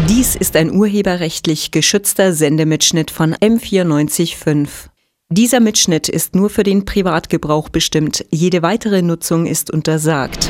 Dies ist ein urheberrechtlich geschützter Sendemitschnitt von M94.5. Dieser Mitschnitt ist nur für den Privatgebrauch bestimmt. Jede weitere Nutzung ist untersagt.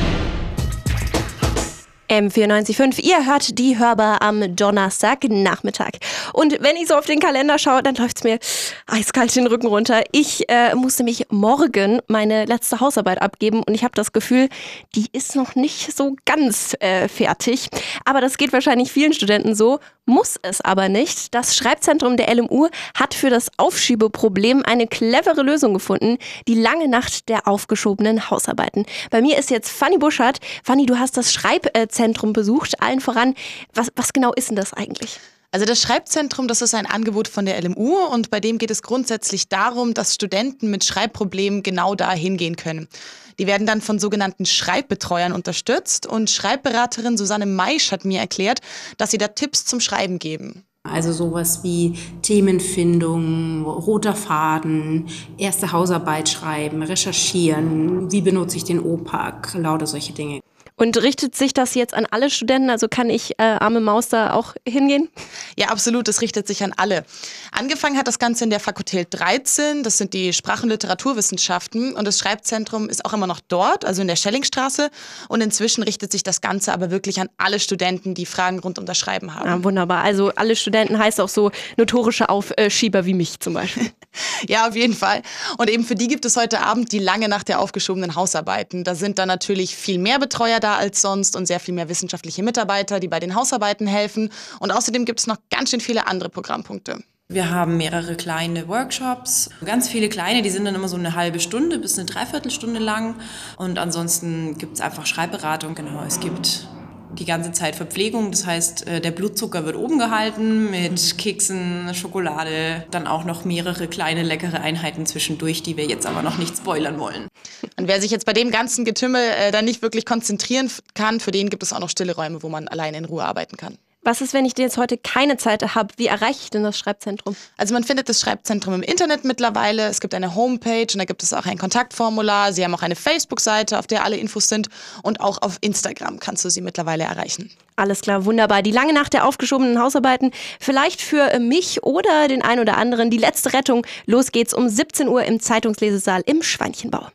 M94.5, ihr hört die Hörbar am Donnerstagnachmittag. Und wenn ich so auf den Kalender schaue, dann läuft es mir eiskalt den Rücken runter. Ich musste mich morgen meine letzte Hausarbeit abgeben und ich habe das Gefühl, die ist noch nicht so ganz fertig. Aber das geht wahrscheinlich vielen Studenten so, muss es aber nicht. Das Schreibzentrum der LMU hat für das Aufschiebeproblem eine clevere Lösung gefunden, die lange Nacht der aufgeschobenen Hausarbeiten. Bei mir ist jetzt Fanny Buschert. Fanny, du hast das Schreibzentrum besucht, allen voran. Was genau ist denn das eigentlich? Also das Schreibzentrum, das ist ein Angebot von der LMU und bei dem geht es grundsätzlich darum, dass Studenten mit Schreibproblemen genau da hingehen können. Die werden dann von sogenannten Schreibbetreuern unterstützt und Schreibberaterin Susanne Maisch hat mir erklärt, dass sie da Tipps zum Schreiben geben. Also sowas wie Themenfindung, roter Faden, erste Hausarbeit schreiben, recherchieren, wie benutze ich den OPAC, lauter solche Dinge. Und richtet sich das jetzt an alle Studenten? Also kann ich arme Maus da auch hingehen? Ja, absolut. Es richtet sich an alle. Angefangen hat das Ganze in der Fakultät 13. Das sind die Sprach- und Literaturwissenschaften. Und das Schreibzentrum ist auch immer noch dort, also in der Schellingstraße. Und inzwischen richtet sich das Ganze aber wirklich an alle Studenten, die Fragen rund um das Schreiben haben. Ja, wunderbar. Also alle Studenten heißt auch so notorische Aufschieber wie mich zum Beispiel. Ja, auf jeden Fall. Und eben für die gibt es heute Abend die lange Nacht der aufgeschobenen Hausarbeiten. Da sind dann natürlich viel mehr Betreuer da als sonst und sehr viel mehr wissenschaftliche Mitarbeiter, die bei den Hausarbeiten helfen. Und außerdem gibt es noch ganz schön viele andere Programmpunkte. Wir haben mehrere kleine Workshops, ganz viele kleine, die sind dann immer so eine halbe Stunde bis eine Dreiviertelstunde lang. Und ansonsten gibt es einfach Schreibberatung. Genau, es gibt die ganze Zeit Verpflegung, das heißt, der Blutzucker wird oben gehalten mit Keksen, Schokolade, dann auch noch mehrere kleine leckere Einheiten zwischendurch, die wir jetzt aber noch nicht spoilern wollen. Und wer sich jetzt bei dem ganzen Getümmel dann nicht wirklich konzentrieren kann, für den gibt es auch noch stille Räume, wo man alleine in Ruhe arbeiten kann. Was ist, wenn ich jetzt heute keine Zeit habe? Wie erreiche ich denn das Schreibzentrum? Also man findet das Schreibzentrum im Internet mittlerweile. Es gibt eine Homepage und da gibt es auch ein Kontaktformular. Sie haben auch eine Facebook-Seite, auf der alle Infos sind. Und auch auf Instagram kannst du sie mittlerweile erreichen. Alles klar, wunderbar. Die lange Nacht der aufgeschobenen Hausarbeiten. Vielleicht für mich oder den einen oder anderen die letzte Rettung. Los geht's um 17 Uhr im Zeitungslesesaal im Schweinchenbau.